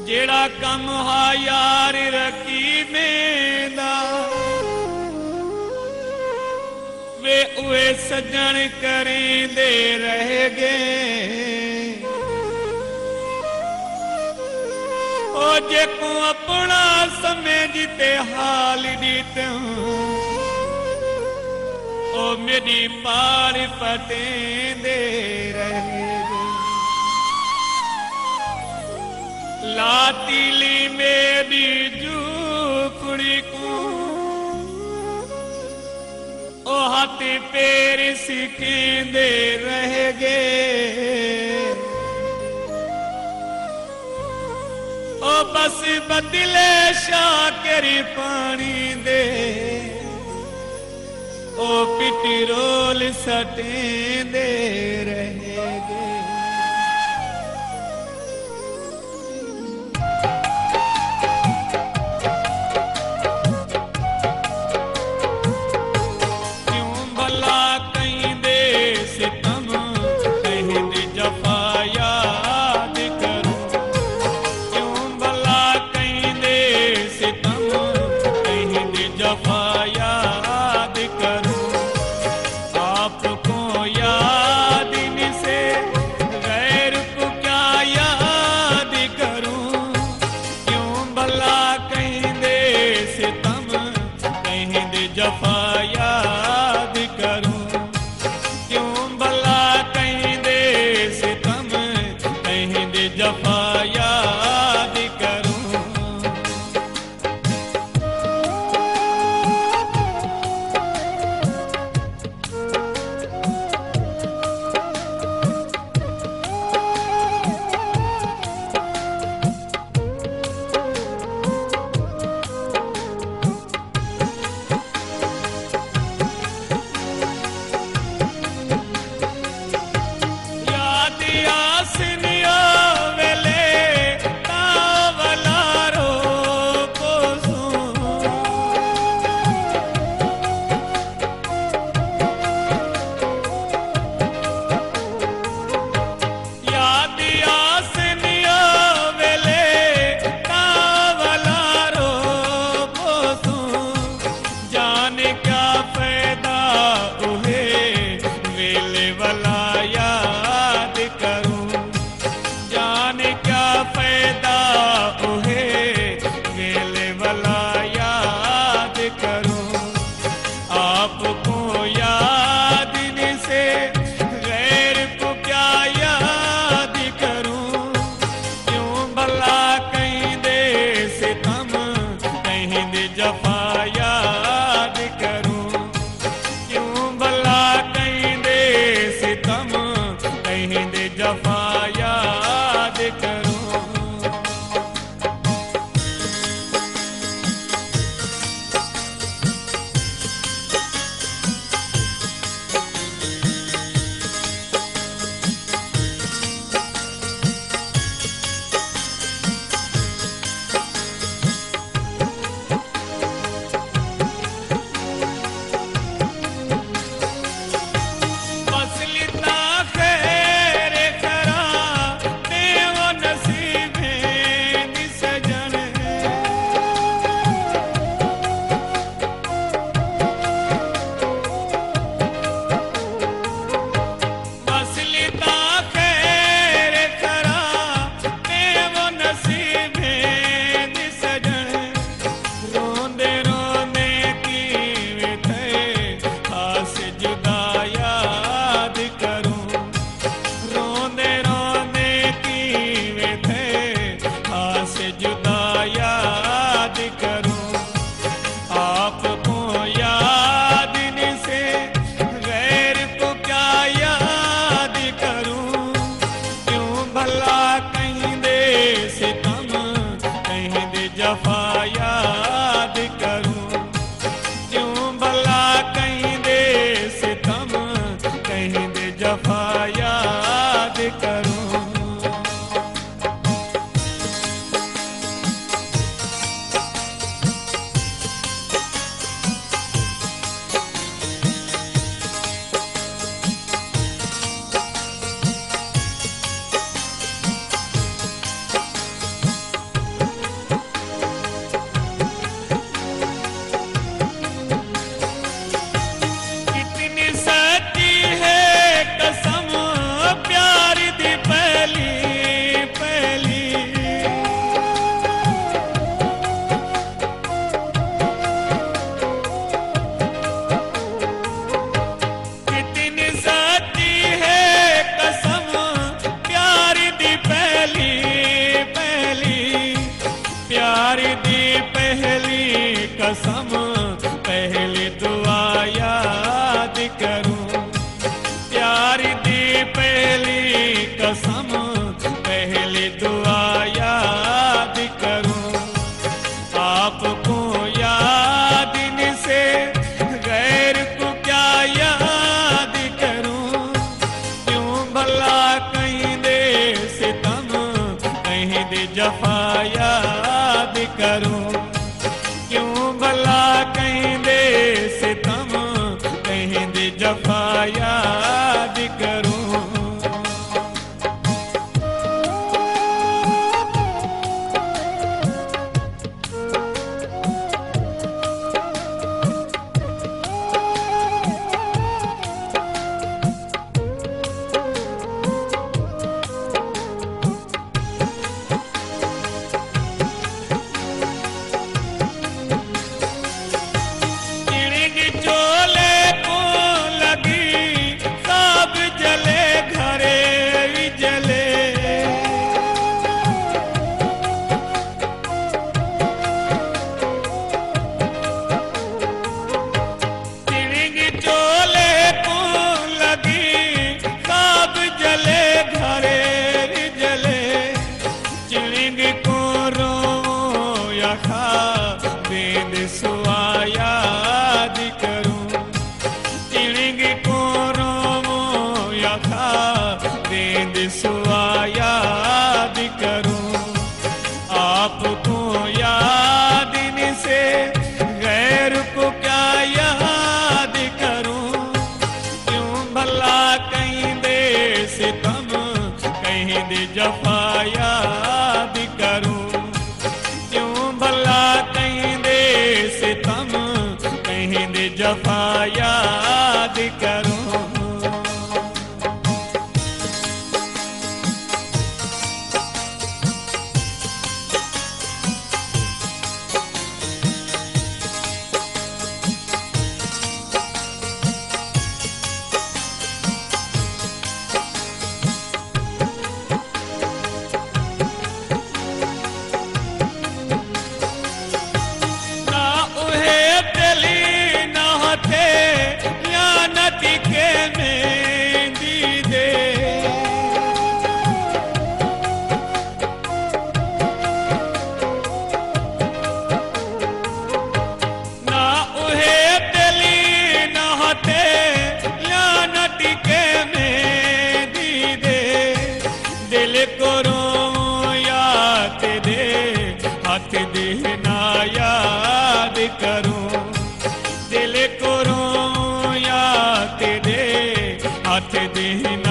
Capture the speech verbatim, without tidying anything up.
जेड़ा कम हा यार रकीबें दा वे उए सजन करेंदे रह गए। ओ जेको अपना समझते हाल दीते ओ मेरी पार पटेंदे रह गए। लातीली मेरी झूपड़ी को ओ हाथ पैर सिकेंदे रह गए। ओ बस बदले शाकरी पानी दे ओ पिटरोल सटेंदे रह गए। करूं। प्यार दी पहली कसम पहली दुआ याद करूं। आपको याद से गैर को क्या याद करूं। क्यों भला कहीं दे सितम कहीं दे जफा याद करूं। क्यों भला कहीं दे सितम कहीं दे जफा याद करूं। सुआ याद करूं। चिड़िंग को रोमो यखा बेद सुआ याद करूं। आपको याद से गैर को क्या याद करूं। क्यों भला कहीं दे सितम कहीं दे जफा याद करूं। क्यों भला कहीं दे सितम कहीं दे जफा याद करूं। हाथ देना याद करूं। दिल को रो याद दे हाथ देना